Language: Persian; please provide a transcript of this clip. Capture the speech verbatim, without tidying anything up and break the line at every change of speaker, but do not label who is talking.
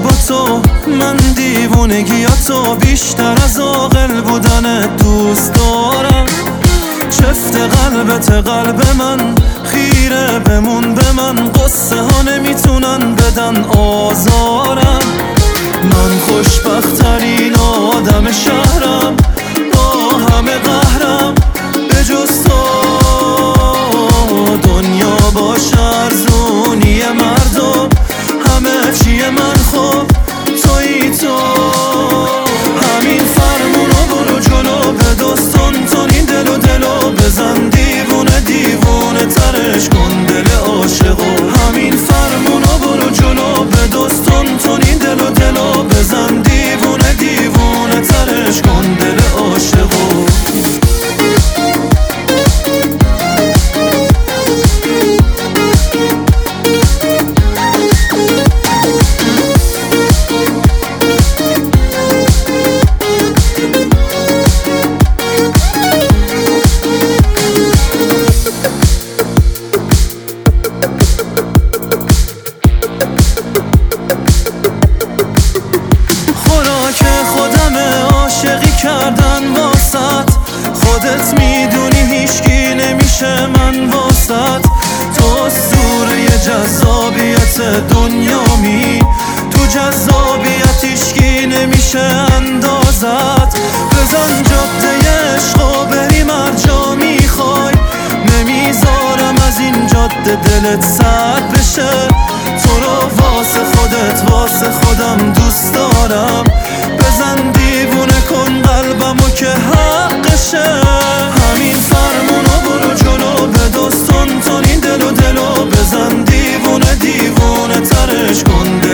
با تو، من دیوونگیاتو بیشتر از عاقل بودن دوست دارم. چفت قلبت قلب من، خیره بمون به من، قصه ها نمیتونن بدن آزارم. من خوشبخت‌ترین آدم شهرم، با همه قهرم، به جز تو دنیا باشه ارزونی مردم، همه چیه من خوب تویی تو. همین فرمونو برو جلو، به دستان تون این دل و دلو بزن، دیوونه دیوونه ترش کن دل عاشقو. همین فرمونو برو جلو، به دستان تون این دل و دلو بزن، دیوونه دیوونه ترش کن دل عاشقو. کردن واسط خودت میدونی هیچکی نمیشه من واسط. تو اسطوره جذابیت دنیامی، تو جذابیت هیچکی نمیشه اندازت. بزن جاده عشق و بریم هر جا میخوای، نمیذارم از این جاده دلت سرد بشه. تو رو واسه خودت واسه خودم دوست دارم، بزن دیوونه کن قلبمو که حقشه. همین فرمونو برو جلو، به دستان تون این دل و دلو بزن، دیوونه دیوونه ترش کن.